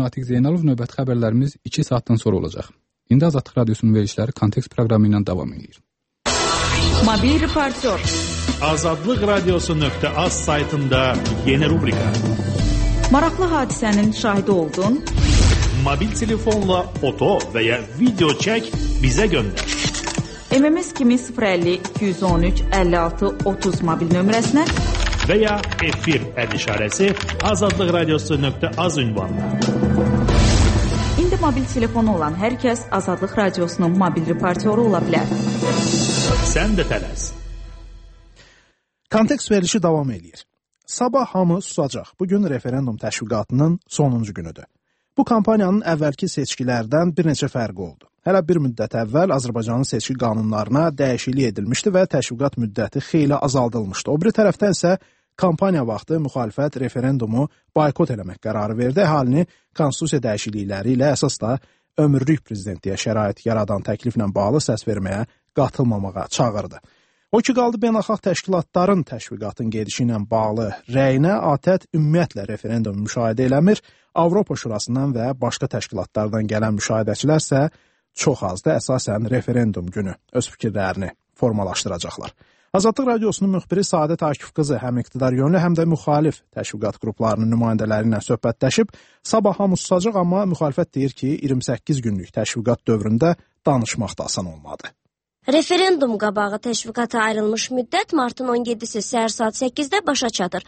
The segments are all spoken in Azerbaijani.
Natiq Zeynalov, növbəti xəbərlərimiz 2 saatdan sonra olacaq. İndi Azadlıq Radiosunun verilişləri Kontekst proqramı ilə davam edir. Mobil reportyor. Azadlıq Radiosu.az saytında yeni rubrika. Maraqlı hadisənin şahidi oldun. Mobil telefonla foto və ya video çək, bizə göndər. MMS kimi 050 213 56 30 mobil nömrəsinə və ya efir işarəsi Azadlıq Radiosu.az ünvanına. İndi mobil telefonu olan hər kəs Azadlıq Radiosunun mobil reportyoru ola bilər. Sən də tələs. Kontekst verilişi davam edir. Sabah hamı susacaq. Bugün referendum təşviqatının sonuncu günüdür. Bu kampaniyanın əvvəlki seçkilərdən bir neçə fərqi oldu. Hələ bir müddət əvvəl Azərbaycanın seçki qanunlarına dəyişiklik edilmişdi və təşviqat müddəti xeyli azaldılmışdı. O biri tərəfdən isə kampaniya vaxtı müxalifət referendumu boykot eləmək qərarı verdi. Əhalini konstitusiya dəyişiklikləri ilə əsas da ömürlük prezidentliyə şərait yaradan təkliflə bağlı səs verməyə qatılmamağa çağırdı. O ki, qaldı beynəlxalq təşkilatların təşviqatın gedişi ilə bağlı rəyinə ATƏT ümumiyyətlə referendum müşahidə eləmir. Avropa Şurasından və başqa təşkilatlardan gələn müşahidəçilər isə çox azdır, əsasən referendum günü öz fikirlərini formalaşdıracaqlar. Azadlıq Radiosunun müxbiri Səadət Akif qızı həm iqtidar yönlü, həm də müxalif təşviqat qruplarının nümayəndələri ilə söhbətləşib. Sabah hamı susacaq, amma müxalifət deyir ki, 28 günlük təşviqat dövründə danışmaq da asan olmadı. Referendum qabağı təşviqata ayrılmış müddət martın 17-si səhər saat 8-də başa çatır.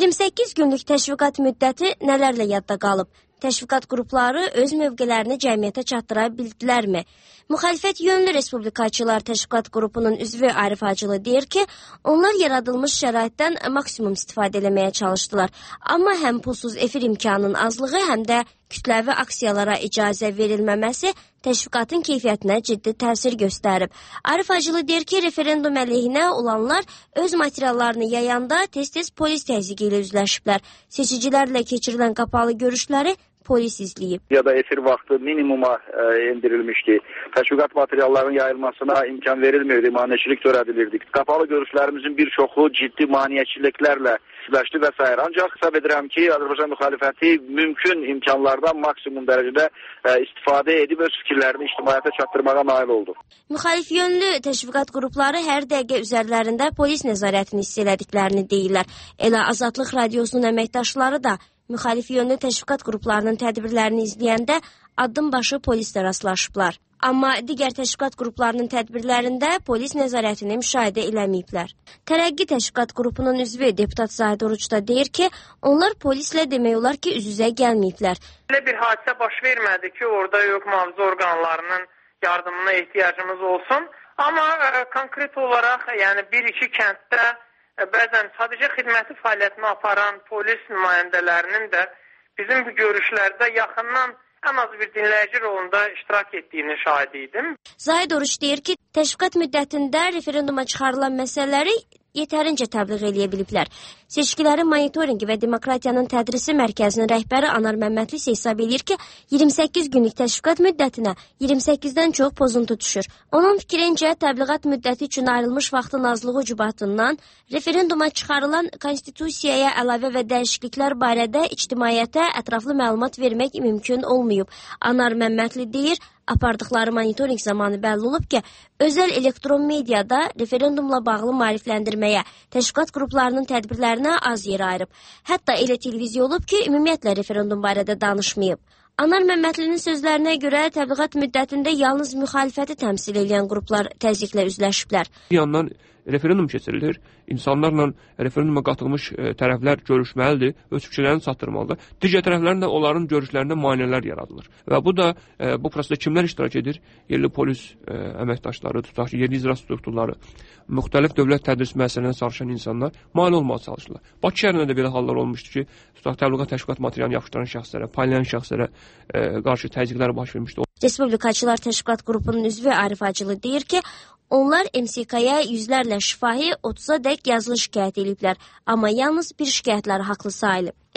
28 günlük təşviqat müddəti nələrlə yadda qalıb? Təşviqat qrupları öz mövqelərini cəmiyyətə çatdıra bildilərmi? Müxalifət yönlü Respublikaçılar Təşviqat qrupunun üzvü Arif Hacılı deyir ki, onlar yaradılmış şəraitdən maksimum istifadə eləməyə çalışdılar. Amma həm pulsuz efir imkanının azlığı, həm də kütləvi aksiyalara icazə verilməməsi təşviqatın keyfiyyətinə ciddi təsir göstərib. Arif Hacılı deyir ki, referendum əleyhinə olanlar öz materiallarını yayanda tez-tez polis təzyiqi ilə üzləşiblər. Seçicilərlə keçirilən qapalı görüşləri polis izləyib. Ya da efir vaxtı minimuma endirilmişdi. Təşviqat materiallarının yayılmasına imkan verilmirdi, maneçilik törədilirdi. Qapalı görüşlərimizin bir çoxu ciddi maneçiliklərlə üzləşdi və s. Ancaq hesab edirəm ki, Azərbaycan müxalifəti mümkün imkanlardan maksimum dərəcədə istifadə edib öz fikirlərini ictimaiyyətə çatdırmağa nail oldu. Müxalif yönlü təşviqat qrupları hər dəqiqə üzərlərində polis nəzarətini hiss elədiklərini deyirlər. Elə Azadlıq Radiosunun əməkdaşları da müxalif yönlü təşviqat qruplarının tədbirlərini izləyəndə addım başı polislə rastlaşıblar. Amma digər təşviqat qruplarının tədbirlərində polis nəzarətini müşahidə eləməyiblər. Tərəqqi təşviqat qrupunun üzvü deputat Zahid Oruç da deyir ki, onlar polislə demək olar ki, üz-üzə gəlməyiblər. Belə bir hadisə baş vermədi ki, orada yox mühafizə orqanlarının yardımına ehtiyacımız olsun. Amma konkret olaraq, yəni bir-iki kənddə bəzən sadəcə xidməti fəaliyyətini aparan polis nümayəndələrinin də bizim bu görüşlərdə yaxından ən az bir dinləyici rolunda iştirak etdiyini şahidi idim. Zahid Oruç deyir ki, təşviqat müddətində referenduma çıxarılan məsələləri yetərincə təbliğ eləyə biliblər. Seçkilərin monitoringi və demokratiyanın tədrisi mərkəzinin rəhbəri Anar Məmmədli isə hesab edir ki, 28 günlük təşviqat müddətinə 28-dən çox pozuntu düşür. Onun fikrincə, təbliğat müddəti üçün ayrılmış vaxtın azlığı ucubatından referenduma çıxarılan konstitusiyaya əlavə və dəyişikliklər barədə ictimaiyyətə ətraflı məlumat vermək mümkün olmayıb. Anar Məmmədli deyir, apardıqları monitoring zamanı bəlli olub ki, özəl elektron mediada referendumla bağlı maarifləndirməyə, təşviqat qruplarının tədbirlərinə az yer ayırıb. Hətta elə televiziya olub ki, ümumiyyətlə referendum barədə danışmayıb. Anar Məmmədlinin sözlərinə görə təbliğat müddətində yalnız müxalifəti təmsil edən qruplar təzyiqlə üzləşiblər. Bir yandan referendum keçirilir. İnsanlarla referenduma qatılmış tərəflər görüşməlidir, öz fikirlərini çatdırmalıdır. Digər tərəflərin də onların görüşlərində maneələr yaradılır. Və bu da bu prosesdə kimlər iştirak edir? Yerli polis əməkdaşları, tutaq ki, yerli icra strukturları, müxtəlif dövlət tədris müəssisələrində çalışan insanlar mane olmağa çalışırlar. Bakı şəhərində də belə hallar olmuşdu ki, tutaq təbliğat təşviqat materialını yapışdıran şəxslərə, paylayan şəxslərə qarşı təzyiqlər baş vermişdi. Respublikaçılar Təşviqat qrupunun üzvü Arif Hacılı deyir ki, onlar MSK-ya yüzlərlə şifahi 30-a dək yazılı şikayət ediblər, amma yalnız bir şikayətləri haqlı sayılıb.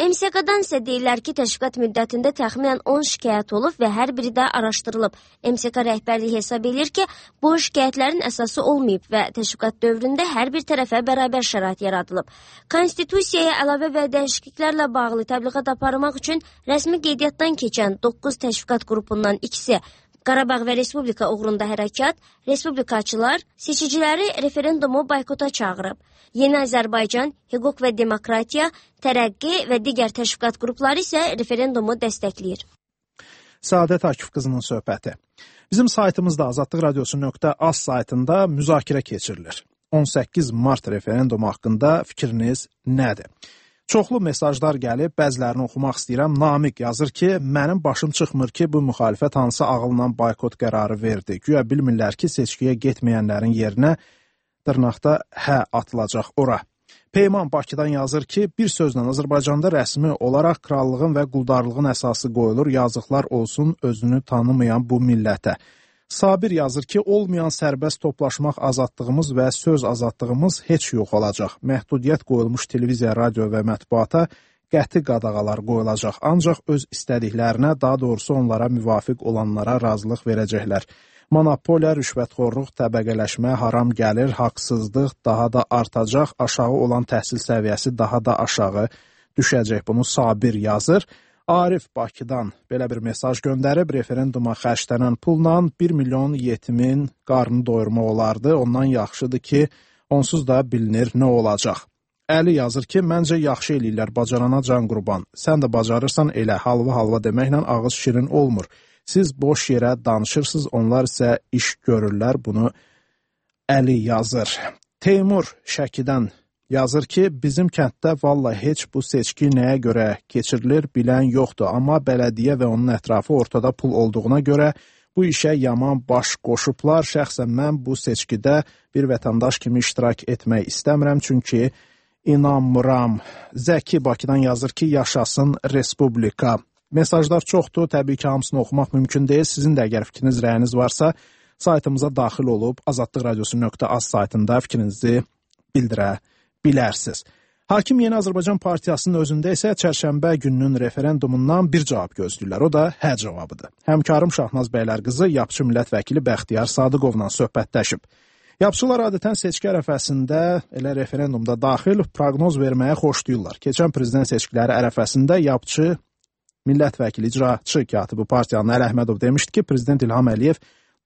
MSK-dan isə deyirlər ki, təşviqat müddətində təxminən 10 şikayət olub və hər biri də araşdırılıb. MSK rəhbərliyi hesab edir ki, bu şikayətlərin əsası olmayıb və təşviqat dövründə hər bir tərəfə bərabər şərait yaradılıb. Konstitusiyaya əlavə və dəyişikliklərlə bağlı təbliğat aparmaq üçün rəsmi qeydiyyatdan keçən 9 təşviqat qrupundan ikisi Qarabağ və Respublika uğrunda hərəkat, respublikaçılar seçiciləri referendumu boykota çağırıb. Yeni Azərbaycan, Hüquq və Demokratiya, Tərəqqi və digər təşviqat qrupları isə referendumu dəstəkləyir. Səadət Akif qızının söhbəti. Bizim saytımızda azadlıqradiosu.az saytında müzakirə keçirilir. 18 mart referendumu haqqında fikriniz nədir? Çoxlu mesajlar gəlib, bəzilərini oxumaq istəyirəm. Namiq yazır ki, mənim başım çıxmır ki, bu müxalifət hansı ağılla boykot qərarı verdi. Güya bilmirlər ki, seçkiyə getməyənlərin yerinə dırnaqda hə atılacaq ora. Peyman Bakıdan yazır ki, bir sözlə Azərbaycanda rəsmi olaraq krallığın və quldarlığın əsası qoyulur, yazıqlar olsun özünü tanımayan bu millətə. Sabir yazır ki, olmayan sərbəst toplaşmaq azadlığımız və söz azadlığımız heç yox olacaq. Məhdudiyyət qoyulmuş televiziya, radio və mətbuata qəti qadağalar qoyulacaq. Ancaq öz istədiklərinə, daha doğrusu onlara müvafiq olanlara razılıq verəcəklər. Monopoliya, rüşvətxorluq, təbəqələşmə, haram gəlir, haqsızlıq daha da artacaq, aşağı olan təhsil səviyyəsi daha da aşağı düşəcək. Bunu Sabir yazır. Arif Bakıdan belə bir mesaj göndərib, referenduma xərclənən pulla 1 milyon yetimin qarnını doyurmaq olardı. Ondan yaxşıdır ki, onsuz da bilinir nə olacaq. Əli yazır ki, məncə yaxşı eləyirlər, bacarana can qurban. Sən də bacarırsan elə, halva deməklə ağız şirin olmur. Siz boş yerə danışırsınız, onlar isə iş görürlər, bunu Əli yazır. Teymur Şəkidən yazır ki, bizim kənddə vallahi heç bu seçki nəyə görə keçirilir bilən yoxdur. Amma bələdiyyə və onun ətrafı ortada pul olduğuna görə bu işə yaman baş qoşublar. Şəxsən mən bu seçkidə bir vətəndaş kimi iştirak etmək istəmirəm, çünki inanmıram. Zəki Bakıdan yazır ki, yaşasın Respublika. Mesajlar çoxdur, təbii ki, hamısını oxumaq mümkün deyil. Sizin də əgər fikriniz, rəyiniz varsa, saytımıza daxil olub azadlıqradiosu.az saytında fikrinizi bildirə bilərsiniz. Hakim Yeni Azərbaycan Partiyasının özündə isə çərşənbə gününün referendumundan bir cavab gözləyirlər. O da hə cavabıdır. Həmkarım Şahnaz Bəylərqızı yapıcı millət vəkili Bəxtiyar Sadıqovla söhbətləşib. Yapıcılar adətən seçki ərəfəsində, elə referendumda daxil proqnoz verməyə xoşlayırlar. Keçən prezident seçkiləri ərəfəsində yapıcı millət vəkili, icraçı katibi partiyanın Əli Əhmədov demişdi ki, prezident İlham Əliyev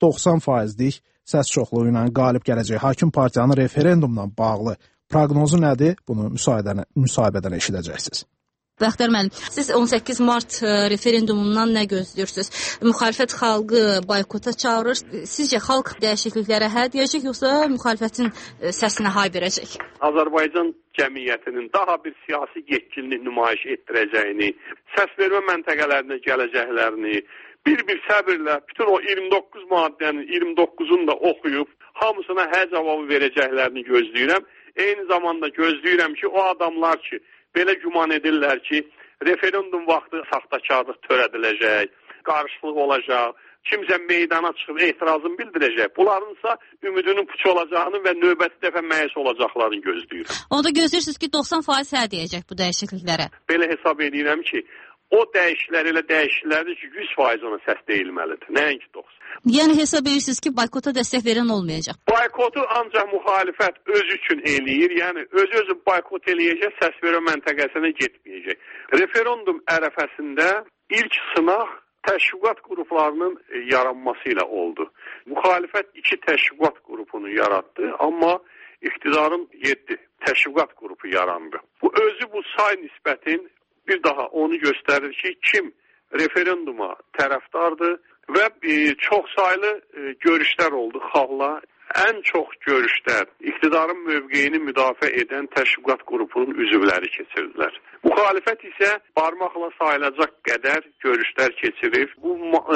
90%lik səs çoxluğu ilə qalib gələcək. Hakim partiyanın referendumla bağlı proqnozu nədir? Bunu müsahibədən eşidəcəksiniz. Bəxtiyar müəllim, siz 18 mart referendumundan nə gözləyirsiniz? Müxalifət xalqı boykota çağırır. Sizcə xalq dəyişikliklərə hə deyəcək, yoxsa müxalifətin səsinə hay verəcək? Azərbaycan cəmiyyətinin daha bir siyasi yetkinlik nümayiş etdirəcəyini, səs vermə məntəqələrinə gələcəklərini, bir səbirlə bütün o 29 maddənin 29'unu da oxuyub, hamısına hə cavabı verəcəklərini gözləyirəm. Eyni zamanda gözləyirəm ki, o adamlar ki, belə güman edirlər ki, referendum vaxtı saxtakarlıq törədiləcək, qarşılıq olacaq, kimsə meydana çıxıb etirazını bildirəcək. Bunlarınsa ümidinin puç olacağını və növbəti dəfə məyus olacaqlarını gözləyirəm. Onda gözləyirsiniz ki, 90% hə deyəcək bu dəyişikliklərə. Belə hesab edirəm ki, o dəyişikliklər elə dəyişikliklərdir ki, 100% ona səs deyilməlidir, nəinki 90%. Yəni hesab edirsiniz ki, boykota dəstək verən olmayacaq? Boykotu ancaq müxalifət öz üçün eləyir, yəni özü boykot eləyəcək, səs vermə məntəqəsinə getməyəcək. Referendum ərəfəsində ilk sınaq təşviqat qruplarının yaranması ilə oldu. Müxalifət 2 təşviqat qrupunu yaratdı, amma iqtidarın 7 təşviqat qrupu yarandı. Bu say nisbətin bir daha onu göstərir ki, kim referenduma tərəfdardır və çox saylı görüşlər oldu xalqla. Ən çox görüşlər iqtidarın mövqeyini müdafiə edən təşviqat qrupunun üzvləri keçirdilər. Müxalifət isə barmaqla sayılacaq qədər görüşlər keçirib. Bu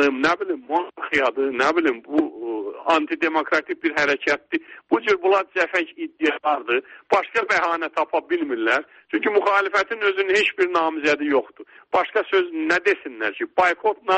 monarxiyadır, bu antidemokratik bir hərəkətdir. Bu cür bunlar cəfəng iddialardır. Başqa bəhanə tapa bilmirlər. Çünki müxalifətin özünün heç bir namizədi yoxdur. Başqa söz nə desinlər ki, boykotla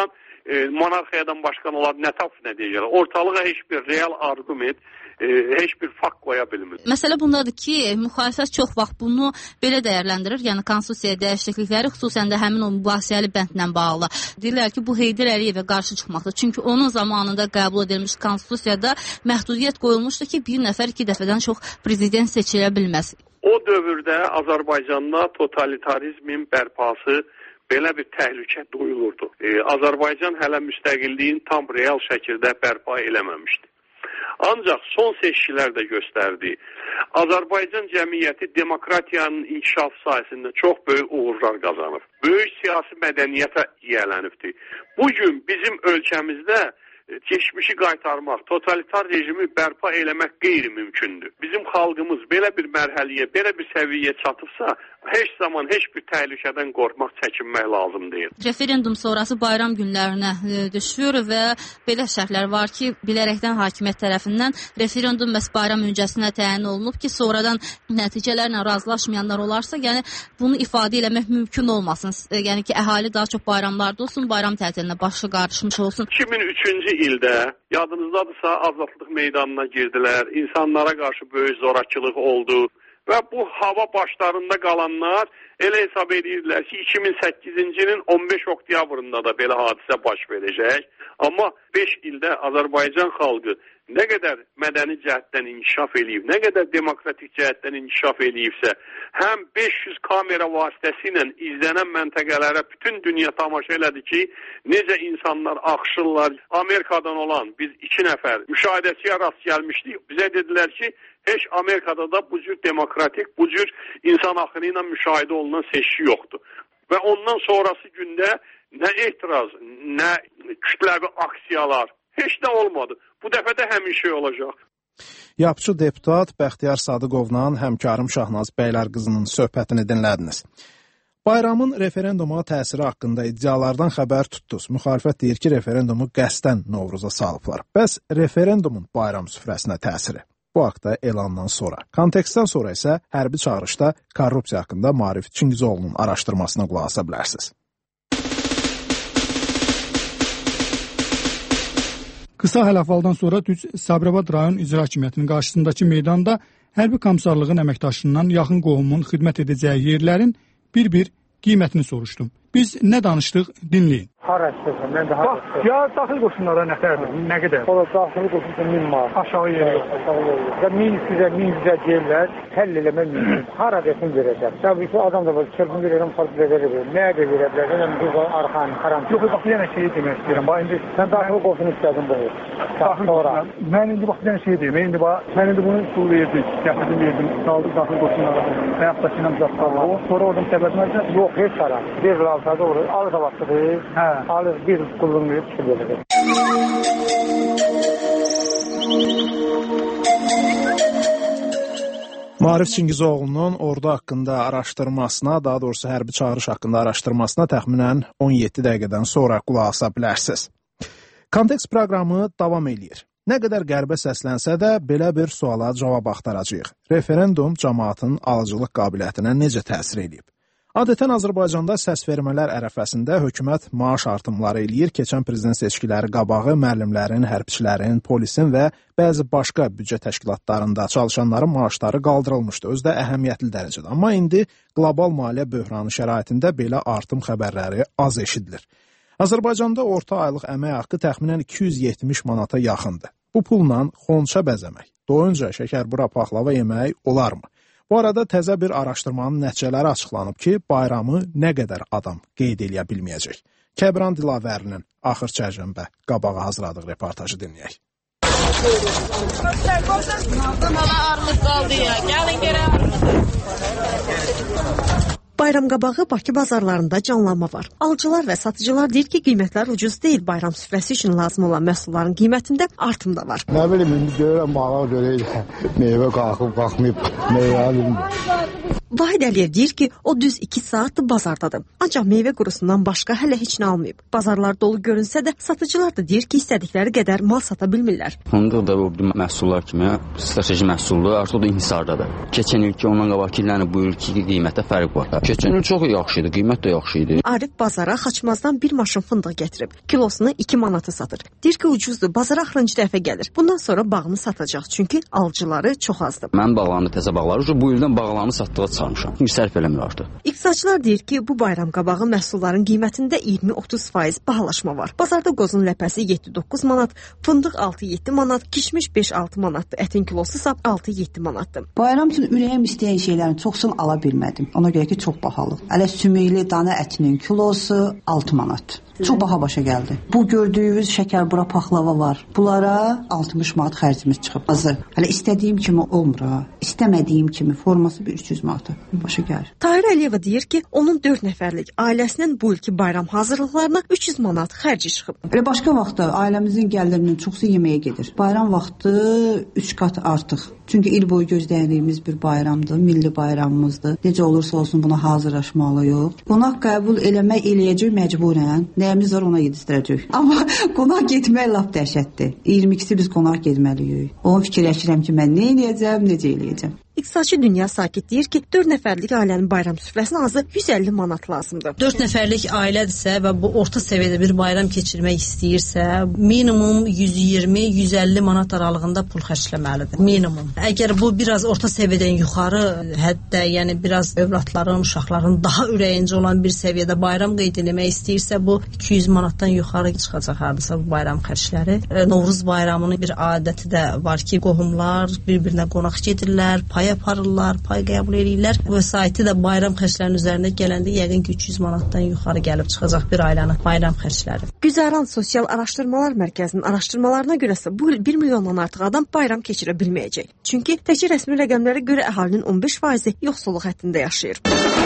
monarxiyadan başqan olar, nə tap nə deyəcəklər. Ortalığa heç bir real argument, heç bir fakt qoya bilmir. Məsələ bundadır ki, müxalifət çox vaxt bunu belə dəyərləndirir. Yəni konstitusiyaya dəyişiklikləri xüsusən də həmin o mübahisəli bəndlə bağlı. Deyirlər ki, bu Heydər Əliyevə qarşı çıxmaqdır. Çünki onun zamanında qəbul edilmiş konstitusiyada məhdudiyyət qoyulmuşdu ki, bir nəfər 2 dəfədən çox prezident seçilə bilməz. O dövrdə Azərbaycanda totalitarizmin bərpası belə bir təhlükə duyulurdu. Azərbaycan hələ müstəqilliyin tam real şəkildə bərpa eləməmişdi. Ancaq son seçkilər də göstərdi. Azərbaycan cəmiyyəti demokratiyanın inkişaf sahəsində çox böyük uğurlar qazanıb. Böyük siyasi mədəniyyətə yiyələnibdi. Bugün bizim ölkəmizdə keçmişi qaytarmaq, totalitar rejimi bərpa eləmək qeyri-mümkündür. Bizim xalqımız belə bir mərhələyə, belə bir səviyyəyə çatıbsa, heç zaman heç bir təhlükədən qorxmaq, çəkinmək lazım deyil. Referendum sonrası bayram günlərinə düşür və belə şərtlər var ki, bilərəkdən hakimiyyət tərəfindən referendum məhz bayram öncəsinə təyin olunub ki, sonradan nəticələrlə razılaşmayanlar olarsa, yəni bunu ifadə eləmək mümkün olmasın. Yəni ki, əhali daha çox bayramlarda olsun, bayram tətilinə başı qarışmış olsun. 2003-cü ildə yadınızdadırsa azadlıq meydanına girdilər, insanlara qarşı böyük zorakılıq oldu və bu hava başlarında qalanlar elə hesab edirlər ki, 2008-ci ilin 15 oktyabrında da belə hadisə baş verəcək. Amma 5 ildə Azərbaycan xalqı nə qədər mədəni cəhətdən inkişaf eləyib, nə qədər demokratik cəhətdən inkişaf eləyibsə, həm 500 kamera vasitəsilə izlənən məntəqələrə bütün dünya tamaşa elədi ki, necə insanlar axışırlar. Amerikadan olan biz 2 nəfər müşahidəçiyə rast gəlmişdik. Bizə dedilər ki, heç Amerikada da bu cür demokratik, bu cür insan axını ilə müşahidə olunan seçki yoxdur. Və ondan sonrası gündə nə etiraz, nə kütləvi aksiyalar, heç nə olmadı. Bu dəfə də həmin şey olacaq. Yapıcı deputat Bəxtiyar Sadıqovla həmkarım Şahnaz Bəylərqızının söhbətini dinlədiniz. Bayramın referenduma təsiri haqqında iddialardan xəbər tutdunuz. Müxalifət deyir ki, referendumu qəsdən Novruza salıblar. Bəs referendumun bayram süfrəsinə təsiri? Bu haqda elandan sonra. Kontekstdən sonra isə hərbi çağırışda korrupsiya haqqında Maarif Çingizoğlu'nun araşdırmasına qulaq asa bilərsiniz. Qısa hələfaldan sonra düz Sabirabad rayon icra hakimiyyətinin qarşısındakı meydanda hərbi komissarlığın əməkdaşından yaxın qohumun xidmət edəcəyi yerlərin bir-bir qiymətini soruşdum. Biz nə danışdıq, dinləyin. Hara istəsən, mən də hara istəsən. Ya daxil qoşunlara nə qədər? Ola daxil qoşun 1000 manat. Aşağı yeri yox. Və 1100-ə, 1100-ə deyirlər, həll eləmək mümkün. Hara desin verəcək. Təbii ki, adam da var, çırpın verirəm, fark verir. Nəyə də verə bilər? Yəni, bu arxan, haram. Yox, bax, bir dənə şeyi demək istəyirəm. Bax, indi sən daxil qoşun istədin bu. Daxil sonra. Mən indi bax, bir dənə şey deyim. Mən indi bunu pul verdim, gətirdim, verdim. Saldım daxil qoşunlara. Ayaqdaşından uzaqlarla. Sonra oradan səbətməcə, yox, heç hara. Bir altada olur, alır da başladır. Hə. Alır bir kullanmayıp çıkıyor. Maarif Çingizoğlu'nun ordu haqqında araşdırmasına, daha doğrusu hərbi çağırış haqqında araşdırmasına təxminən 17 dəqiqədən sonra qulaq asa bilərsiniz. Kontekst proqramı davam eləyir. Nə qədər qərbə səslənsə də belə bir suala cavab axtaracağıq. Referendum cəmaatın alıcılıq qabiliyyətinə necə təsir edib? Adətən Azərbaycanda səsvermələr ərəfəsində hökumət maaş artımları eləyir. Keçən prezident seçkiləri qabağı müəllimlərin, hərbçilərin, polisin və bəzi başqa büdcə təşkilatlarında çalışanların maaşları qaldırılmışdı. Özü də əhəmiyyətli dərəcədə. Amma indi qlobal maliyyə böhranı şəraitində belə artım xəbərləri az eşidilir. Azərbaycanda orta aylıq əmək haqqı təxminən 270 manata yaxındır. Bu pulla xonça bəzəmək, doyunca şəkərbura paxlava yemək olarmı? Bu arada təzə bir araşdırmanın nəticələri açıqlanıb ki, bayramı nə qədər adam qeyd eləyə bilməyəcək. Kəbran Dilavərinin axır çərşənbə qabağa hazırladığı reportajı dinləyək. Bayram qabağı Bakı bazarlarında canlanma var. Alıcılar və satıcılar deyir ki, qiymətlər ucuz deyil. Bayram süfrəsi üçün lazım olan məhsulların qiymətində artım da var. Nə bilim, indi görürəm, bağa görəyir. Meyvə qalxıb, qalxmayıb, meyvə alınmır. Vahid Əliyev deyir ki, o düz 2 saatdır bazardadır. Ancaq meyvə qurusundan başqa hələ heç nə almayıb. Bazarlar dolu görünsə də satıcılar da deyir ki, istədikləri qədər mal sata bilmirlər. Fındıq da bu məhsullar kimi strateji məhsuldur, artıq da inhisardadır. Keçən ilki ondan qabaqki illərin bu ilki qiymətdə fərq var. Keçən il çox yaxşı idi, qiymət də yaxşı idi. Arif bazara Xaçmazdan bir maşın fındıq gətirib. Kilosunu 2 manata satır. Deyir ki, ucuzdur, bazara axırıncı dəfə gəlir. Bundan sonra bağını satacaq, çünki alıcıları çox azdır. Mən bağlarını, təzə bağları bu ildən bağlarını satdığa çıxarmışam. Çünki sərf eləmir artıq. İqtisadçılar deyir ki, bu bayram qabağı məhsulların qiymətində 20-30% bahalaşma var. Bazarda qozun ləpəsi 7-9 manat, fındıq 6-7 manat, kişmiş 5-6 manatdır. Ətin kilosu isə 6-7 manatdır. Bayram üçün ürəyim istəyən şeylərin çoxsunu ala bilmədim. Ona görə ki, çox bahalı. Hələ sümükli dana ətinin kilosu 6 manat. Çox baha başa gəldi. Bu gördüyünüz şəkərbura paxlava var. Bunlara 60 manat xərcimiz çıxıb. Hazır. Hələ istədiyim kimi olmur ha. İstəmədiyim kimi forması bir 300 manata başa gəlir. Tahir Əliyeva deyir ki, onun 4 nəfərlik ailəsinin bu ilki bayram hazırlıqlarına 300 manat xərci çıxıb. Elə başqa vaxtda ailəmizin gəlirinin çoxsu yeməyə gedir. Bayram vaxtı 3 qat artıq. Çünki il boyu gözlədiyimiz bir bayramdır, milli bayramımızdır. Necə olursa olsun buna hazırlaşmalıyıq. Qonaq qəbul eləmək eləyəcək məcburən. Nəyimiz var ona yedistirəcək. Amma qonaq getmək lap dəhşətdir. 22-si biz qonaq getməliyik. Onu fikirləşirəm ki, mən nə eləyəcəm, necə eləyəcəm. İqtisadçı Dünya Sakit deyir ki, 4 nəfərlik ailənin bayram süfrəsinə azı 150 manat lazımdır. 4 nəfərlik ailədirsə və bu orta səviyyədə bir bayram keçirmək istəyirsə, minimum 120-150 manat aralığında pul xərcləməlidir. Minimum. Əgər bu biraz orta səviyyədən yuxarı həddə, yəni biraz övladların, uşaqların daha ürəyincə olan bir səviyyədə bayram qeyd etmək istəyirsə, bu 200 manatdan yuxarı çıxacaq hardasa bu bayram xərcləri. Novruz bayramının bir adəti də var ki, qohumlar bir-birinə qonaq gedirlər, pay aparırlar, pay qəbul edirlər. Vəsaiti də bayram xərclərinin üzərində gələndə yəqin ki 300 manatdan yuxarı gəlib çıxacaq bir ailənin bayram xərcləri. Güzəran Sosial Araşdırmalar Mərkəzinin araşdırmalarına görəsə bu il 1 milyondan artıq adam bayram keçirə bilməyəcək. Çünki təkcə rəsmi rəqəmlərə görə əhalinin 15%-i yoxsulluq həddində yaşayır.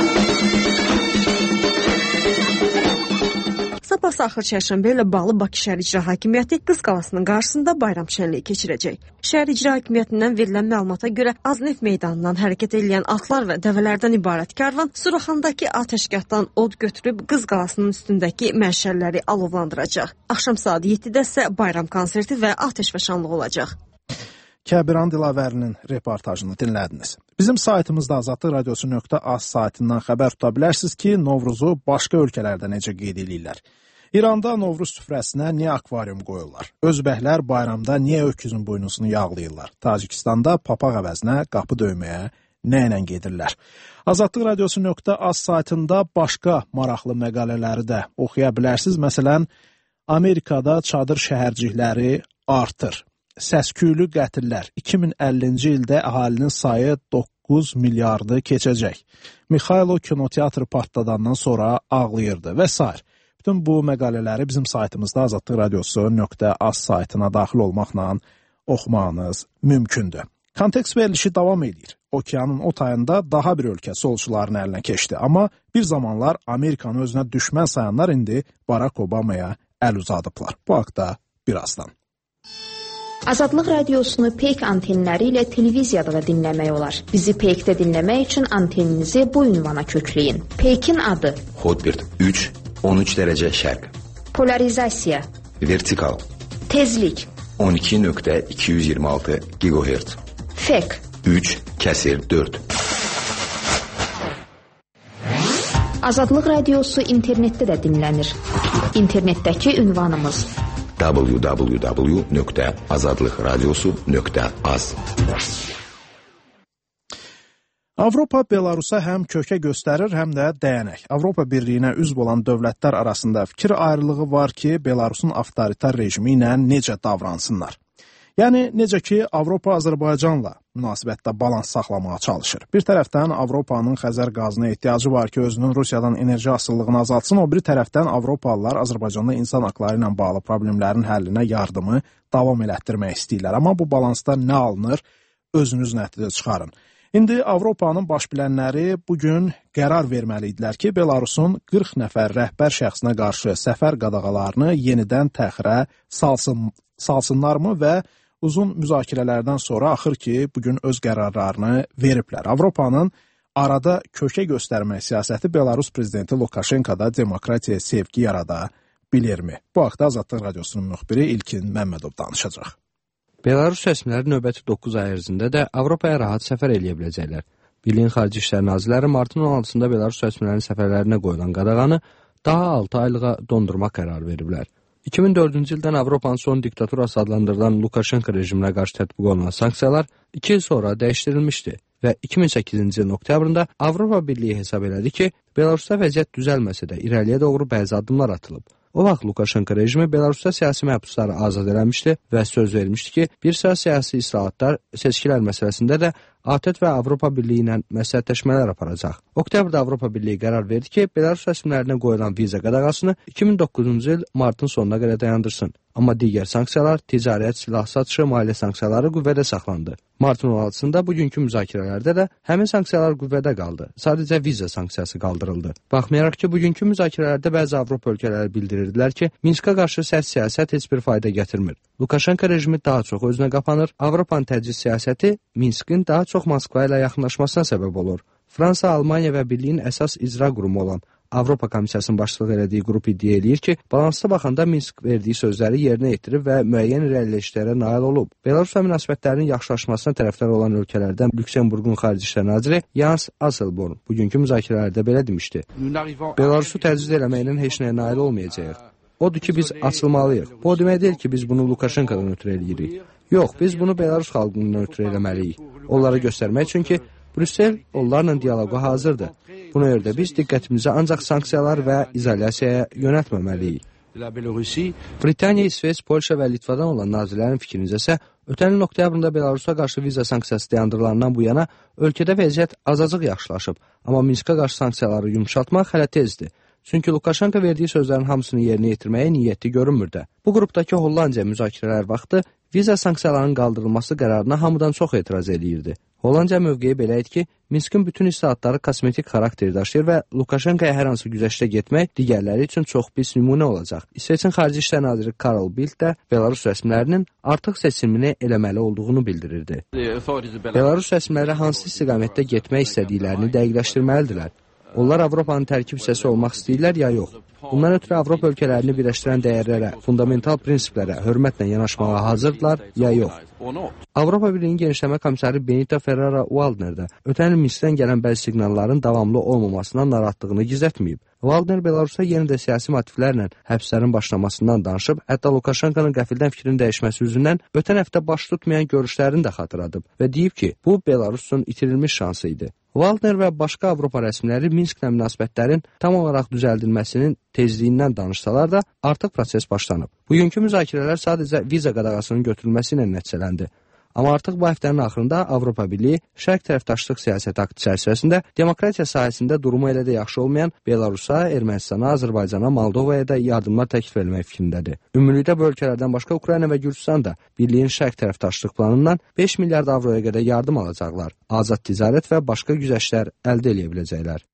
Sabah axır çərşənbə ilə bağlı Bakı Şəhər İcra Hakimiyyəti Qız Qalasının qarşısında bayram şənliyi keçirəcək. Şəhər İcra Hakimiyyətindən verilən məlumata görə Aznef meydanından hərəkət edən atlar və dəvələrdən ibarət karvan Suraxandakı atəşgahdan od götürüb Qız Qalasının üstündəki məşəlləri alovlandıracaq. Axşam saat 7-də isə bayram konserti və atəşfəşanlıq olacaq. Kəbiran Dilavərinin reportajını dinlədiniz. Bizim saytımızda azadlıqradiosu.az saytından xəbər tuta bilərsiniz ki, Novruzu başqa ölkələrdə necə qeyd edirlər. İranda Novruz süfrəsinə niyə akvarium qoyurlar? Özbəklər bayramda niyə öküzün buynuzunu yağlayırlar? Tacikistanda papaq əvəzinə qapı döyməyə nə ilə gedirlər? Azadlıqradiosu.az saytında başqa maraqlı məqalələri də oxuya bilərsiniz. Məsələn, Amerikada çadır şəhərcikləri artır. Səsküylü qətillər 2050-ci ildə əhalinin sayı 9 milyardı keçəcək. Mikhailo kinoteatrı partladandan sonra ağlayırdı və s. Bütün bu məqalələri bizim saytımızda azadlıqradiosu.az saytına daxil olmaqla oxumağınız mümkündür. Kontekst verilişi davam edir. Okeanın o tayında daha bir ölkə solçuların əlinə keçdi. Amma bir zamanlar Amerikanı özünə düşmən sayanlar indi Barack Obamaya əl uzadıblar. Bu haqda birazdan. Azadlıq radiosunu Peyk antenləri ilə televiziyada da dinləmək olar. Bizi Peykdə dinləmək üçün anteninizi bu ünvana kökləyin. Peykin adı Hotbird 3, 13 dərəcə şərq. Polarizasiya Vertikal Tezlik 12.226 GHz. Fek 3/4. Azadlıq radiosu internetdə də dinlənir. İnternetdəki ünvanımız www.azadlıqradiosu.az. Avropa Belarusa həm kökə göstərir, həm də dəyənək. Avropa Birliyinə üzv olan dövlətlər arasında fikir ayrılığı var ki, Belarusun avtoritar rejimi ilə necə davransınlar. Yəni, necə ki, Avropa Azərbaycanla münasibətdə balans saxlamağa çalışır. Bir tərəfdən Avropanın Xəzər qazına ehtiyacı var ki, özünün Rusiyadan enerji asıllığını azaltsın, o bir tərəfdən Avropalılar Azərbaycanda insan haqları ilə bağlı problemlərin həllinə yardımı davam elətdirmək istəyirlər. Amma bu balansda nə alınır, özünüz nəticə çıxarın. İndi Avropanın baş bilənləri bugün qərar verməliydilər ki, Belarusun 40 nəfər rəhbər şəxsinə qarşı səfər qadağalarını yenidən təxirə salsınlarmı və uzun müzakirələrdən sonra axır ki, bugün öz qərarlarını veriblər. Avropanın arada kökə göstərmək siyasəti Belarus prezidenti Lukashenkada demokratiyaya sevgi yarada bilirmi? Bu haqda Azadlıq Radiosunun müxbiri İlkin Məmmədov danışacaq. Belarus rəsmiləri növbəti 9 ay ərzində də Avropaya rahat səfər eləyə biləcəklər. Birliyin Xarici İşlər Nazirləri martın 16-sında Belarus rəsmilərinin səfərlərinə qoyulan qadağanı daha 6 aylığa dondurma qərarı veriblər. 2004-cü ildən Avropanın son diktaturası adlandırılan Lukashenko rejiminə qarşı tətbiq olunan sanksiyalar 2 il sonra dəyişdirilmişdi və 2008-ci ilin oktyabrında Avropa Birliyi hesab elədi ki, Belarusda vəziyyət düzəlməsə də irəliyə doğru bəzi addımlar atılıb. O vaxt Lukashenko rejimi Belarusda siyasi məhbusları azad eləmişdi və söz vermişdi ki, bir sıra siyasi islahatlar seçkilər məsələsində də ATƏT və Avropa Birliyi ilə məsləhətləşmələr aparacaq. Oktyabrda Avropa Birliyi qərar verdi ki, Belarus rəsmilərinə qoyulan viza qadağasını 2009-cu il martın sonuna qədər dayandırsın. Amma digər sanksiyalar, ticarət, silah satışı, maliyyə sanksiyaları qüvvədə saxlandı. Martın 16-sında bugünkü müzakirələrdə də həmin sanksiyalar qüvvədə qaldı. Sadəcə viza sanksiyası qaldırıldı. Baxmayaraq ki, bugünkü müzakirələrdə bəzi Avropa ölkələri bildirirdilər ki, Minskə qarşı sərt siyasət heç bir fayda gətirmir. Lukashenko rejimi daha çox özünə qapanır, Avropanın təciz siyasəti Minskin daha çox Moskva ilə yaxınlaşmasına səbəb olur. Fransa, Almaniya və Birliyin əsas icra qurumu olan Avropa Komissiyasının başçılıq elədiyi qrup iddia eləyir ki, balanslı baxanda Minsk verdiyi sözləri yerinə yetirib və müəyyən irəliləyişlərə nail olub. Belarusla münasibətlərinin yaxşılaşmasına tərəfdar olan ölkələrdən Lüksemburqun Xarici İşlər naziri Jens Asselborn bugünkü müzakirələrdə belə demişdi. Belarusu təciz eləməklə heç nəyə nail olmayacağıq. Odur ki, biz açılmalıyıq. Bu o demək deyil ki, biz bunu Lukashenkodan ötürü eləyirik. Yox, biz bunu Belarus xalqından ötürü eləməliyik. Onlara göstərmək üçün ki, Brüssel onlarla diyaloqa hazırdır. Buna görə də biz diqqətimizi ancaq sanksiyalar və izolyasiyaya yönəltməməliyik. Britaniya, İsveç, Polşa və Litvadan olan nazirlərin fikrincə isə ötən ilin oktyabrında Belarusa qarşı viza sanksiyası dayandırılandan bu yana ölkədə vəziyyət azacıq yaxşılaşıb, amma Minskə qarşı sanksiyaları yumşaltmaq hələ tezdir. Çünki Lukashenko verdiyi sözlərin hamısını yerinə yetirməyə niyyətli görünmür də. Bu qrupdakı Hollandiya müzakirələr vaxtı viza sanksiyalarının qaldırılması qərarına hamıdan çox etiraz eləyirdi. Hollandiya mövqeyi belə idi ki, Minskin bütün islahatları kosmetik xarakter daşıyır və Lukashenkoya hər hansı güzəştə getmək digərləri üçün çox pis nümunə olacaq. İsveçin Xarici İşlər naziri Karl Bildt də Belarus rəsmilərinin artıq seçimini eləməli olduğunu bildirirdi. Belarus rəsmiləri hansı istiqamətdə getmək istədiklərini dəqiqləşdirməlidirlər. Onlar Avropanın tərkib hissəsi olmaq istəyirlər ya yox? Bundan ötürü Avropa ölkələrini birləşdirən dəyərlərə, fundamental prinsiplərə hörmətlə yanaşmağa hazırdılar ya yox? Avropa Birliyinin genişləmə komissarı Benito Ferrara-Waldner də ötən il Minskdən gələn bəzi siqnalların davamlı olmamasından narahatlığını gizlətməyib. Waldner Belarusa yenə də siyasi motivlərlə həbslərin başlamasından danışıb, hətta Lukashenkonun qəfildən fikrini dəyişməsi üzündən ötən həftə baş tutmayan görüşlərini də xatırladıb və deyib ki, bu Belarus üçün itirilmiş şansı idi. Waldner və başqa Avropa rəsmiləri Minsklə münasibətlərin tam olaraq düzəldilməsinin tezliyindən danışsalar da, artıq proses başlanıb. Bugünkü müzakirələr sadəcə viza qadağasının götürülməsi ilə nəticələndi. Amma artıq bu həftənin axırında Avropa Birliyi şərq tərəfdaşlıq siyasəti aktı çərçivəsində demokratiya sahəsində durumu elə də yaxşı olmayan Belarusa, Ermənistana, Azərbaycana, Moldovaya da yardımlar təklif etmək fikrindədir. Ümumilikdə bu ölkələrdən başqa Ukrayna və Gürcüstan da Birliyin şərq tərəfdaşlıq planından 5 milyard avroya qədər yardım alacaqlar. Azad ticarət və başqa güzəştlər əldə edə biləcəklər.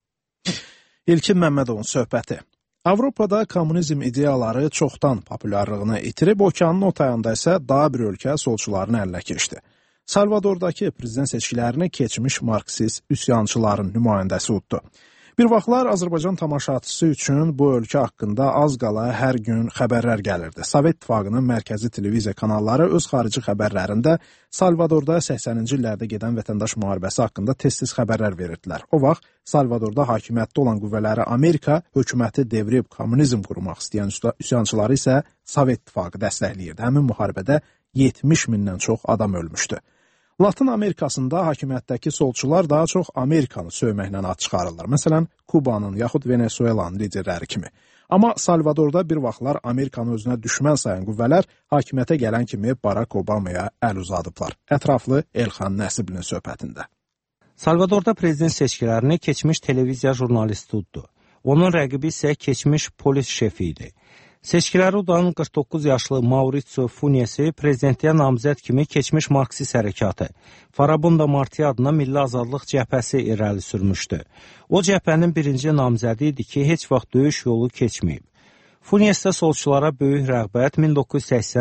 İlkin Məmmədovun söhbəti. Avropada kommunizm ideyaları çoxdan populyarlığını itirib, okeanın o tayında isə daha bir ölkə solçuların əlinə keçdi. Salvadordakı prezident seçkilərini keçmiş marksist üsyançıların nümayəndəsi uddu. Bir vaxtlar Azərbaycan tamaşaçısı üçün bu ölkə haqqında az qala hər gün xəbərlər gəlirdi. Sovet İttifaqının mərkəzi televiziya kanalları öz xarici xəbərlərində Salvadorda 80-ci illərdə gedən vətəndaş müharibəsi haqqında tez-tez xəbərlər verirdilər. O vaxt Salvadorda hakimiyyətdə olan qüvvələri Amerika hökuməti devrib kommunizm qurmaq istəyən üsyançıları isə Sovet İttifaqı dəstəkləyirdi. Həmin müharibədə 70 mindən çox adam ölmüşdü. Latın Amerikasında hakimiyyətdəki solçular daha çox Amerikanı söyməklə ad çıxarırlar. Məsələn, Kubanın yaxud Venezuelanın liderləri kimi. Amma Salvadorda bir vaxtlar Amerikanı özünə düşmən sayan qüvvələr hakimiyyətə gələn kimi Barack Obamaya əl uzadıblar. Ətraflı Elxan Nəsiblinin söhbətində. Salvadorda prezident seçkilərini keçmiş televiziya jurnalisti uddu. Onun rəqibi isə keçmiş polis şefi idi. Seçkiləri udan 49 yaşlı Mauricio Funes-i prezidentliyə namizəd kimi keçmiş marksist hərəkatı Farabunda Marti adına Milli Azadlıq Cəbhəsi irəli sürmüşdü. O cəbhənin birinci namizədi idi ki, heç vaxt döyüş yolu keçməyib. Funes-də solçulara böyük rəğbət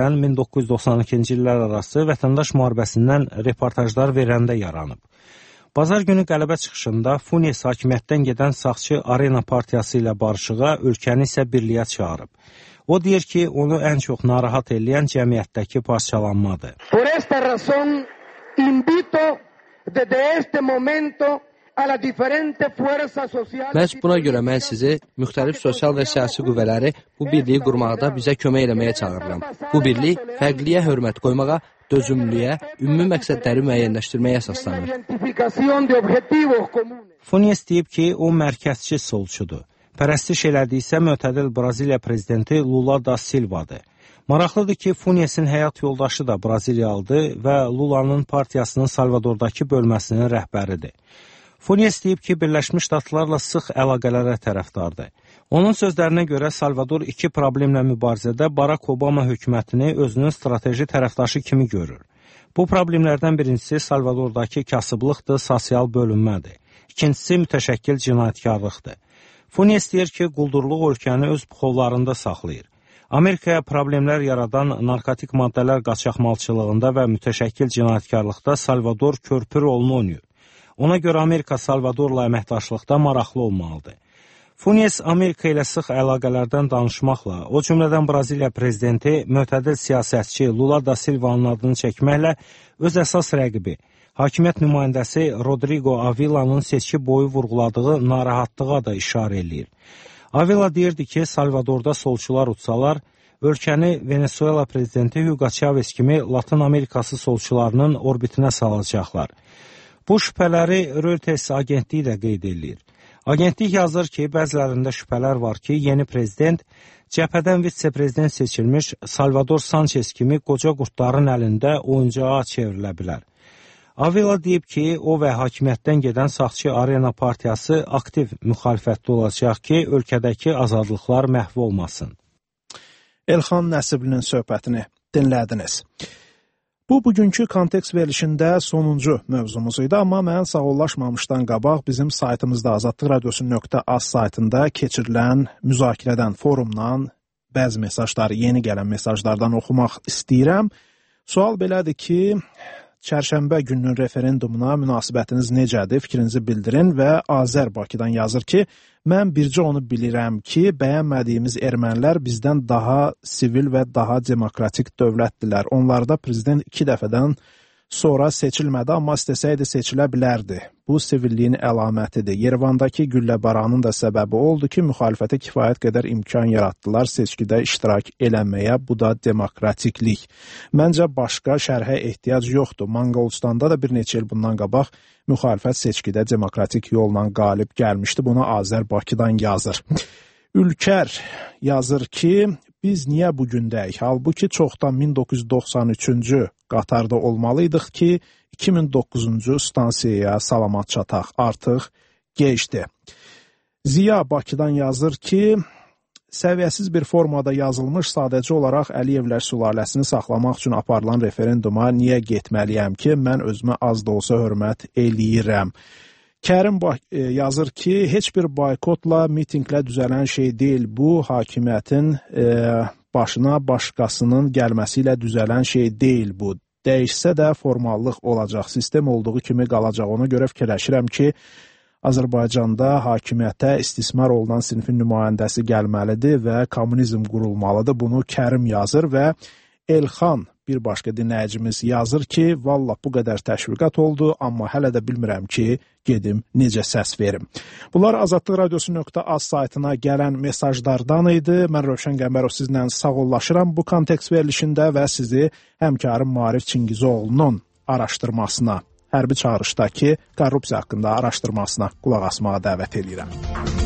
1980-1992-ci illər arası vətəndaş müharibəsindən reportajlar verəndə yaranıb. Bazar günü qələbə çıxışında Funes hakimiyyətdən gedən sağçı Arena partiyası ilə barışığa, ölkəni isə birliyə çağırıb. O deyir ki, onu ən çox narahat eləyən cəmiyyətdəki parçalanmadır. Por esta razón invito desde este momento Məhz buna görə mən sizi müxtəlif sosial və siyasi qüvvələri bu birliyi qurmaqda bizə kömək eləməyə çağırıram. Bu birlik fərqliyə hörmət qoymağa, dözümlüyə, ümumi məqsədləri müəyyənləşdirməyə əsaslanır. Funes deyib ki, o mərkəzçi solçudur. Pərəstiş elədiyi isə mötədil Braziliya prezidenti Lula da Silvadır. Maraqlıdır ki, Funesin həyat yoldaşı da Braziliyalıdır və Lulanın partiyasının Salvadordakı bölməsinin rəhbəridir. Funes deyib ki, Birləşmiş Ştatlarla sıx əlaqələrə tərəfdardır. Onun sözlərinə görə Salvador iki problemlə mübarizədə Barack Obama hökumətini özünün strateji tərəfdaşı kimi görür. Bu problemlərdən birincisi Salvadordakı kasıblıqdır, sosial bölünmədir. İkincisi mütəşəkkil cinayətkarlıqdır. Funes deyir ki, quldurluq ölkəni öz buxovlarında saxlayır. Amerikaya problemlər yaradan narkotik maddələr qaçaqmalçılığında və mütəşəkkil cinayətkarlıqda Salvador körpü rolunu oynayır. Ona görə Amerika Salvadorla əməkdaşlıqda maraqlı olmalıdır. Funes Amerika ilə sıx əlaqələrdən danışmaqla, o cümlədən Braziliya prezidenti, mötədil siyasətçi Lula da Silva'nın adını çəkməklə öz əsas rəqibi, hakimiyyət nümayəndəsi Rodrigo Avila'nın seçki boyu vurğuladığı narahatlığa da işarə eləyir. Avila deyirdi ki, Salvadorda solçular utsalar, ölkəni Venezuela prezidenti Hugo Chavez kimi Latin Amerikası solçularının orbitinə salacaqlar. Bu şübhələri Reuters agentliyi də qeyd edir. Agentlik yazır ki, bəzilərində şübhələr var ki, yeni prezident cəbhədən vitse-prezident seçilmiş Salvador Sanchez kimi qoca qurtların əlində oyuncağa çevrilə bilər. Avila deyib ki, o və hakimiyyətdən gedən sağçı Arena partiyası aktiv müxalifətdə olacaq ki, ölkədəki azadlıqlar məhv olmasın. Elxan Nəsiblinin söhbətini dinlədiniz. Bu, bugünkü kontekst verilişində sonuncu mövzumuz idi, amma mən sağollaşmamışdan qabaq bizim saytımızda azadlıqradiosu.az saytında keçirilən müzakirədən, forumdan bəzi mesajları, yeni gələn mesajlardan oxumaq istəyirəm. Sual belədir ki, çərşənbə gününün referendumuna münasibətiniz necədir, fikrinizi bildirin və Azər Bakıdan yazır ki, mən bircə onu bilirəm ki, bəyənmədiyimiz ermənilər bizdən daha sivil və daha demokratik dövlətdilər. Onlarda prezident 2 dəfədən sonra seçilmədi, amma istəsəydi seçilə bilərdi. Bu sivilliyin əlamətidir. Yerevandakı gülləbaranın da səbəbi oldu ki, müxalifətə kifayət qədər imkan yaratdılar seçkidə iştirak eləməyə. Bu da demokratiklik. Məncə başqa şərhə ehtiyac yoxdur. Manqolistanda da bir neçə il bundan qabaq müxalifət seçkidə demokratik yolla qalib gəlmişdi. Buna Azər Bakıdan yazır. Ülkər yazır ki, biz niyə bugündəyik? Halbuki çoxdan 1993-cü qatarda olmalıydıq ki, 2009-cu stansiyaya salamat çataq. Artıq gecdir. Ziya Bakıdan yazır ki, səviyyəsiz bir formada yazılmış sadəcə olaraq Əliyevlər sülaləsini saxlamaq üçün aparılan referenduma niyə getməliyəm ki, mən özümə az da olsa hörmət eləyirəm. Kərim yazır ki, heç bir boykotla, mitinqlə düzələn şey deyil. Bu, hakimiyyətin başına başqasının gəlməsi ilə düzələn şey deyil bu. Dəyişsə də formallıq olacaq, sistem olduğu kimi qalacaq. Ona görə fikirləşirəm ki, Azərbaycanda hakimiyyətə istismar olunan sinfin nümayəndəsi gəlməlidir və kommunizm qurulmalıdır. Bunu Kərim yazır və Elxan, bir başqa dinləyicimiz yazır ki, valla bu qədər təşviqat oldu, amma hələ də bilmirəm ki, gedim necə səs verim. Bunlar azadlıqradiosu.az saytına gələn mesajlardan idi. Mən Rövşən Qəmbərov sizlə sağollaşıram bu kontekst verilişində və sizi həmkarım Maarif Çingizoğlu'nun araşdırmasına, hərbi çağırışdakı korrupsiya haqqında araşdırmasına qulaq asmağa dəvət edirəm.